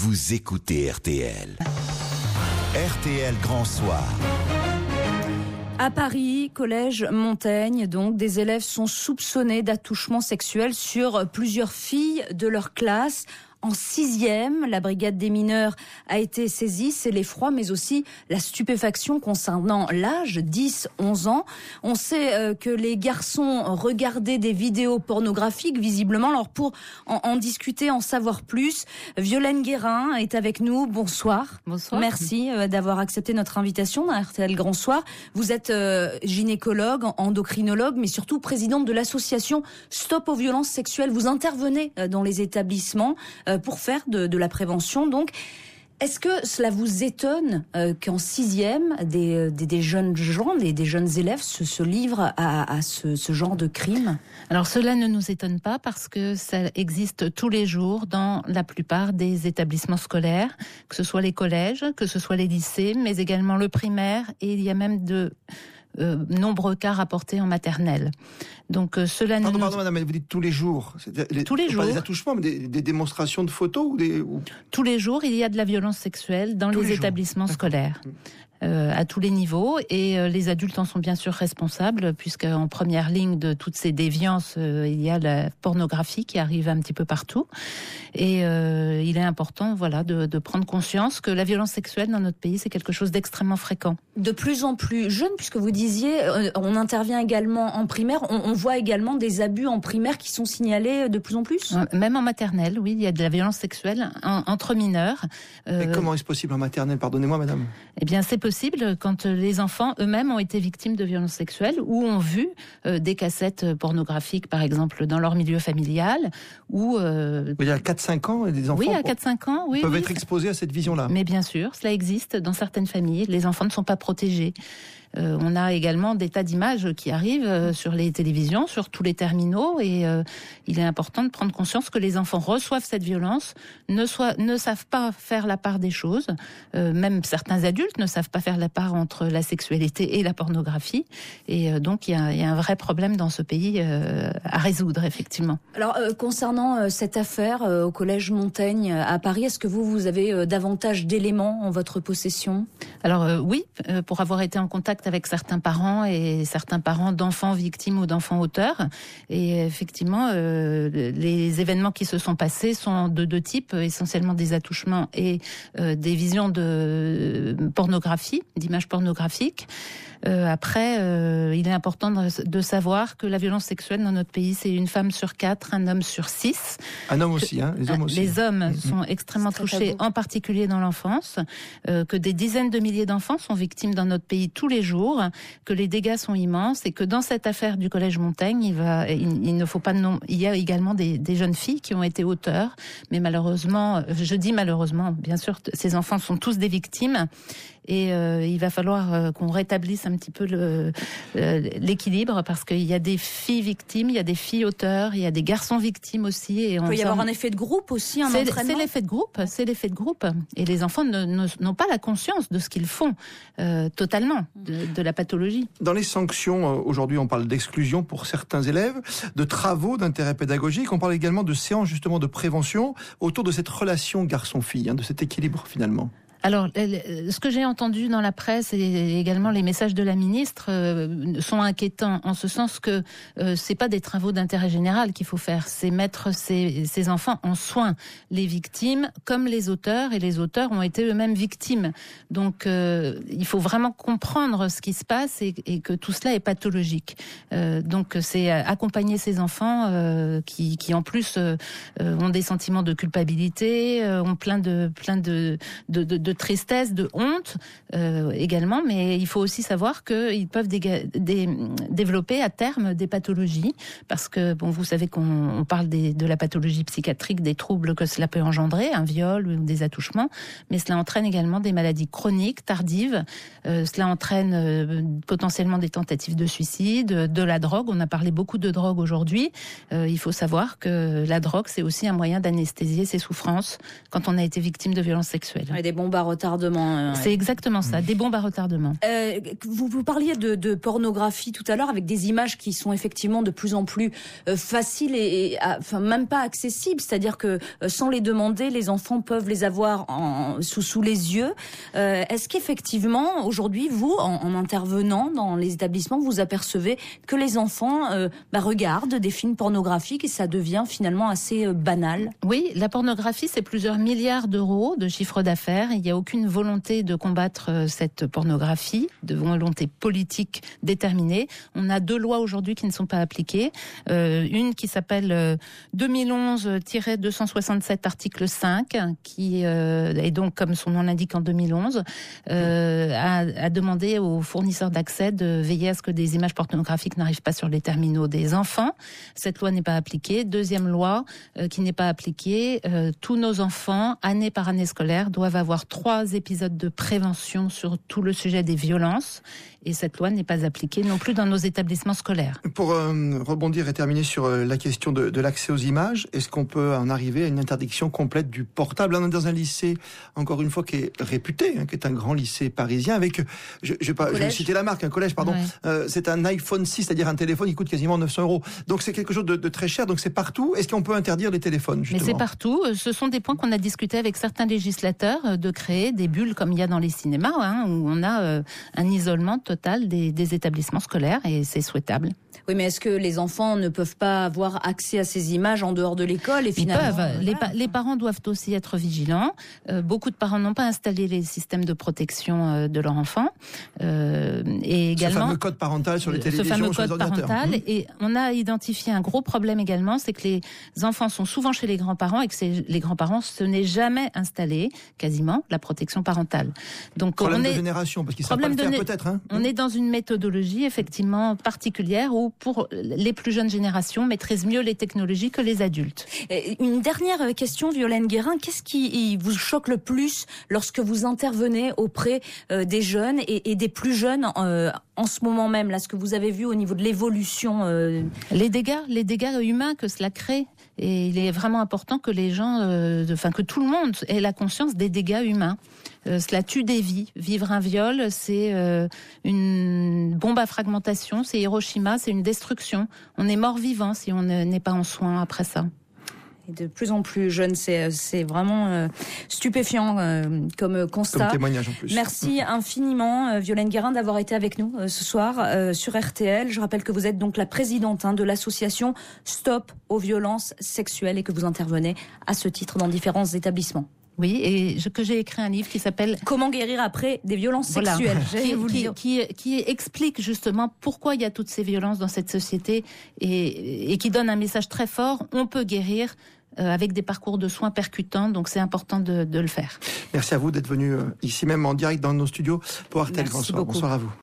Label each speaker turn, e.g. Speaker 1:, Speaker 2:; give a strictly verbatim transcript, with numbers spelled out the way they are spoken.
Speaker 1: vous écoutez R T L. R T L Grand Soir.
Speaker 2: À Paris, collège Montaigne, donc, des élèves sont soupçonnés d'attouchement sexuel sur plusieurs filles de leur classe. En sixième, la brigade des mineurs a été saisie. C'est l'effroi, mais aussi la stupéfaction concernant l'âge, dix à onze ans. On sait euh, que les garçons regardaient des vidéos pornographiques, visiblement. Alors, pour en, en discuter, en savoir plus, Violaine Guérin est avec nous. Bonsoir.
Speaker 3: Bonsoir.
Speaker 2: Merci euh, d'avoir accepté notre invitation dans R T L Grand Soir. Vous êtes euh, gynécologue, endocrinologue, mais surtout présidente de l'association Stop aux violences sexuelles. Vous intervenez euh, dans les établissements euh, pour faire de, de la prévention. Donc, est-ce que cela vous étonne euh, qu'en sixième, des, des, des jeunes gens, des, des jeunes élèves se, se livrent à, à ce, ce genre de crime ?
Speaker 3: Alors cela ne nous étonne pas parce que ça existe tous les jours dans la plupart des établissements scolaires, que ce soit les collèges, que ce soit les lycées, mais également le primaire, et il y a même de euh, nombreux cas rapportés en maternelle. Donc euh, cela
Speaker 4: pardon,
Speaker 3: ne
Speaker 4: pardon,
Speaker 3: nous...
Speaker 4: madame, vous dites tous les jours. Les,
Speaker 3: tous les jours.
Speaker 4: Pas des attouchements, mais des, des démonstrations de photos ou des. Ou...
Speaker 3: Tous les jours, il y a de la violence sexuelle dans
Speaker 4: tous
Speaker 3: les,
Speaker 4: les
Speaker 3: établissements
Speaker 4: jours.
Speaker 3: scolaires. Euh, à tous les niveaux, et euh, les adultes en sont bien sûr responsables, puisque en première ligne de toutes ces déviances, euh, il y a la pornographie qui arrive un petit peu partout, et euh, il est important, voilà, de, de prendre conscience que la violence sexuelle dans notre pays, c'est quelque chose d'extrêmement fréquent.
Speaker 2: De plus en plus jeune, puisque vous disiez, euh, on intervient également en primaire, on, on voit également des abus en primaire qui sont signalés de plus en plus ?
Speaker 3: Même en maternelle, oui, il y a de la violence sexuelle en, entre mineurs.
Speaker 4: Euh, Mais comment est-ce possible en maternelle ? Pardonnez-moi, madame.
Speaker 3: Eh bien, c'est possible quand les enfants eux-mêmes ont été victimes de violences sexuelles ou ont vu euh, des cassettes pornographiques, par exemple, dans leur milieu familial. Ou euh...
Speaker 4: il y a quatre à cinq ans, les enfants
Speaker 3: oui, à quatre à cinq ans, oui,
Speaker 4: peuvent
Speaker 3: oui,
Speaker 4: être exposés à cette vision-là.
Speaker 3: Mais bien sûr, cela existe dans certaines familles. Les enfants ne sont pas protégés. Euh, on a également des tas d'images qui arrivent euh, sur les télévisions, sur tous les terminaux, et euh, il est important de prendre conscience que les enfants reçoivent cette violence, ne, soient, ne savent pas faire la part des choses, euh, même certains adultes ne savent pas faire la part entre la sexualité et la pornographie, et euh, donc il y a, il y a un vrai problème dans ce pays euh, à résoudre, effectivement.
Speaker 2: Alors, euh, concernant euh, cette affaire euh, au collège Montaigne à Paris, est-ce que vous, vous avez euh, davantage d'éléments en votre possession ?
Speaker 3: Alors euh, oui, euh, pour avoir été en contact avec certains parents et certains parents d'enfants victimes ou d'enfants auteurs. Et effectivement, euh, les événements qui se sont passés sont de deux types, essentiellement des attouchements et euh, des visions de pornographie, d'images pornographiques. Euh, après, euh, il est important de, de savoir que la violence sexuelle dans notre pays, c'est une femme sur quatre, un homme sur six.
Speaker 4: Un homme aussi, hein, les hommes aussi.
Speaker 3: Les hommes
Speaker 4: mmh.
Speaker 3: sont extrêmement touchés, en particulier dans l'enfance, euh, que des dizaines de milliers d'enfants sont victimes dans notre pays tous les jours, que les dégâts sont immenses, et que dans cette affaire du collège Montaigne, il va, il, il ne faut pas non, il y a également des, des jeunes filles qui ont été auteurs, mais malheureusement, je dis malheureusement, bien sûr, ces enfants sont tous des victimes. Et euh, il va falloir euh, qu'on rétablisse un petit peu le, euh, l'équilibre, parce qu'il y a des filles victimes, il y a des filles auteurs, il y a des garçons victimes aussi. Et on
Speaker 2: il peut y avoir un effet de groupe aussi, un
Speaker 3: c'est,
Speaker 2: entraînement.
Speaker 3: C'est l'effet de groupe, c'est l'effet de groupe. Et les enfants ne, ne, n'ont pas la conscience de ce qu'ils font euh, totalement, de, de la pathologie.
Speaker 4: Dans les sanctions, aujourd'hui on parle d'exclusion pour certains élèves, de travaux d'intérêt pédagogique, on parle également de séances justement de prévention autour de cette relation garçon-fille, hein, de cet équilibre finalement.
Speaker 3: Alors, ce que j'ai entendu dans la presse et également les messages de la ministre euh, sont inquiétants, en ce sens que euh, c'est pas des travaux d'intérêt général qu'il faut faire, c'est mettre ces, ces enfants en soins, les victimes comme les auteurs, et les auteurs ont été eux-mêmes victimes. Donc, euh, il faut vraiment comprendre ce qui se passe, et, et que tout cela est pathologique. Euh, donc, c'est accompagner ces enfants euh, qui, qui en plus euh, ont des sentiments de culpabilité, euh, ont plein de plein de de, de, de de tristesse, de honte euh, également, mais il faut aussi savoir qu'ils peuvent déga- dé- développer à terme des pathologies, parce que bon, vous savez qu'on on parle des, de la pathologie psychiatrique, des troubles que cela peut engendrer, un viol ou des attouchements, mais cela entraîne également des maladies chroniques, tardives, euh, cela entraîne euh, potentiellement des tentatives de suicide, de la drogue, on a parlé beaucoup de drogue aujourd'hui, euh, il faut savoir que la drogue c'est aussi un moyen d'anesthésier ses souffrances quand on a été victime de violences sexuelles.
Speaker 2: Et des bombardements à retardement. Euh,
Speaker 3: C'est exactement ça, des bombes à retardement.
Speaker 2: Euh, vous, vous parliez de, de pornographie tout à l'heure, avec des images qui sont effectivement de plus en plus euh, faciles et, et enfin même pas accessibles. C'est-à-dire que euh, sans les demander, les enfants peuvent les avoir en, sous sous les yeux. Euh, est-ce qu'effectivement aujourd'hui, vous, en, en intervenant dans les établissements, vous apercevez que les enfants euh, bah, regardent des films pornographiques et ça devient finalement assez euh, banal?
Speaker 3: Oui, la pornographie, c'est plusieurs milliards d'euros de chiffre d'affaires. Il n'y a aucune volonté de combattre euh, cette pornographie, de volonté politique déterminée. On a deux lois aujourd'hui qui ne sont pas appliquées. Euh, une qui s'appelle euh, deux mille onze deux cent soixante-sept article cinq, qui euh, est donc, comme son nom l'indique, en deux mille onze, euh, a, a demandé aux fournisseurs d'accès de veiller à ce que des images pornographiques n'arrivent pas sur les terminaux des enfants. Cette loi n'est pas appliquée. Deuxième loi euh, qui n'est pas appliquée, euh, tous nos enfants, année par année scolaire, doivent avoir trois épisodes de prévention sur tout le sujet des violences. Et cette loi n'est pas appliquée non plus dans nos établissements scolaires.
Speaker 4: Pour euh, rebondir et terminer sur euh, la question de, de l'accès aux images, est-ce qu'on peut en arriver à une interdiction complète du portable? On est dans un lycée, encore une fois, qui est réputé, hein, qui est un grand lycée parisien, avec, je, je, pas, je vais citer la marque, un collège, pardon, ouais. euh, c'est un iPhone six, c'est-à-dire un téléphone qui coûte quasiment neuf cents euros. Donc c'est quelque chose de, de très cher, donc c'est partout. Est-ce qu'on peut interdire les téléphones, justement?
Speaker 3: Mais c'est partout. Ce sont des points qu'on a discuté avec certains législateurs, de créer des bulles comme il y a dans les cinémas, hein, où on a euh, un isolement total des, des établissements scolaires, et c'est souhaitable.
Speaker 2: Oui, mais est-ce que les enfants ne peuvent pas avoir accès à ces images en dehors de l'école et finalement,
Speaker 3: Ils peuvent.
Speaker 2: Voilà.
Speaker 3: Les, pa- les parents doivent aussi être vigilants. Euh, beaucoup de parents n'ont pas installé les systèmes de protection euh, de leur enfant. Euh, et également,
Speaker 4: ce fameux code parental sur les télévisions,
Speaker 3: ce fameux
Speaker 4: sur les
Speaker 3: code
Speaker 4: ordinateurs.
Speaker 3: parental.
Speaker 4: Mmh.
Speaker 3: Et on a identifié un gros problème également, c'est que les enfants sont souvent chez les grands-parents et que c'est, les grands-parents, ce n'est jamais installé, quasiment, la protection parentale. Donc,
Speaker 4: problème
Speaker 3: on
Speaker 4: de
Speaker 3: est,
Speaker 4: génération, parce qu'ils savent pas le faire
Speaker 3: né-
Speaker 4: peut-être. Hein.
Speaker 3: On est dans une méthodologie effectivement particulière où, pour les plus jeunes générations, maîtrisent mieux les technologies que les adultes.
Speaker 2: Une dernière question, Violaine Guérin. Qu'est-ce qui vous choque le plus lorsque vous intervenez auprès euh, des jeunes et, et des plus jeunes euh, en ce moment même, là, ce que vous avez vu au niveau de l'évolution euh...
Speaker 3: Les dégâts, les dégâts humains que cela crée. Et il est vraiment important que les gens, euh, enfin que tout le monde ait la conscience des dégâts humains. Euh, cela tue des vies. Vivre un viol, c'est euh, une bombe à fragmentation, c'est Hiroshima, c'est une destruction. On est mort vivant si on n'est pas en soins après ça.
Speaker 2: Et de plus en plus jeunes, c'est, c'est vraiment euh, stupéfiant euh, comme constat.
Speaker 4: Comme témoignage en plus.
Speaker 2: Merci infiniment, euh, Violaine Guérin, d'avoir été avec nous euh, ce soir euh, sur R T L. Je rappelle que vous êtes donc la présidente hein, de l'association Stop aux violences sexuelles et que vous intervenez à ce titre dans différents établissements.
Speaker 3: Oui, et je, que j'ai écrit un livre qui s'appelle
Speaker 2: « Comment guérir après des violences
Speaker 3: voilà.
Speaker 2: sexuelles ».
Speaker 3: Qui, vous qui, qui, qui explique justement pourquoi il y a toutes ces violences dans cette société et, et qui donne un message très fort. On peut guérir euh, avec des parcours de soins percutants, donc c'est important de, de le faire.
Speaker 4: Merci à vous d'être venu euh, ici même en direct dans nos studios pour R T L Grand Soir. Bonsoir à vous.